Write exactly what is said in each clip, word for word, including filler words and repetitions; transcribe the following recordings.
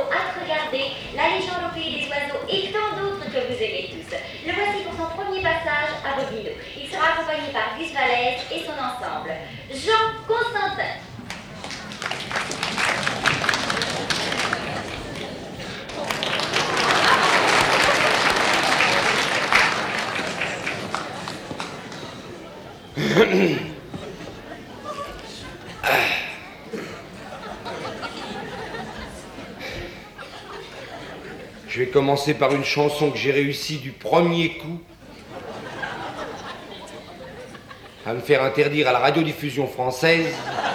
hâte regarder La légende au pays des oiseaux et tant d'autres que vous aimez tous. Le voici pour son premier passage à Bobino. Il sera accompagné par Gus Valaise et son ensemble. Jean Constantin. Je vais commencer par une chanson que j'ai réussi du premier coup à me faire interdire à la radiodiffusion française.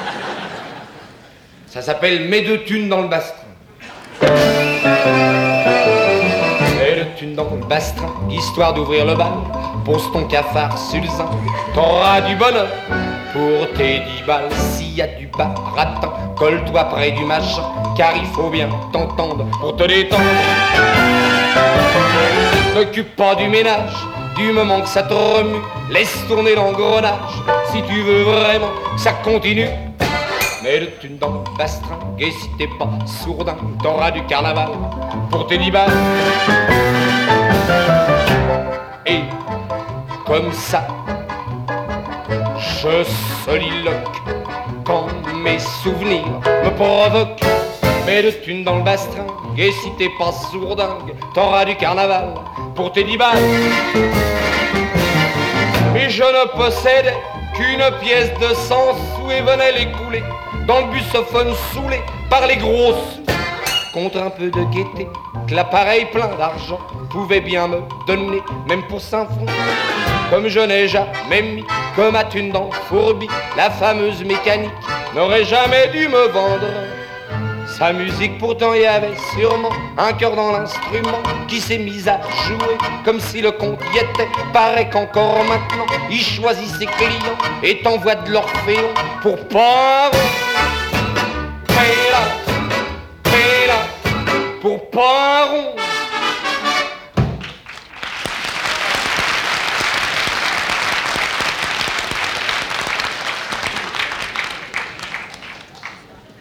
Ça s'appelle « Mets deux thunes dans le bastrin ». Mets deux thunes dans le bastrin, histoire d'ouvrir le bal. Pose ton cafard sur le zin, t'auras du bonheur pour tes dix balles. S'il y a du baratin, colle-toi près du machin, car il faut bien t'entendre pour te détendre. N'occupe pas du ménage, du moment que ça te remue, laisse tourner l'engrenage, si tu veux vraiment que ça continue. Mets de thunes dans le bastrin, et si t'es pas sourdin, t'auras du carnaval pour tes dix balles. Et comme ça, je soliloque quand mes souvenirs me provoquent. Mets de thunes dans le bastrin, et si t'es pas sourdingue, t'auras du carnaval pour tes dix balles. Mais je ne possédais qu'une pièce de cent sous et venais l'écouler dans le busophone saoulé par les grosses. Contre un peu de gaieté, que l'appareil plein d'argent pouvait bien me donner, même pour cinq francs. Comme je n'ai jamais mis que ma thune dans le fourbi, la fameuse mécanique n'aurait jamais dû me vendre sa musique. Pourtant il y avait sûrement un cœur dans l'instrument qui s'est mis à jouer comme si le compte y était. Paraît qu'encore maintenant il choisit ses clients et t'envoie de l'orphéon pour pas là, là, pour pas un rond.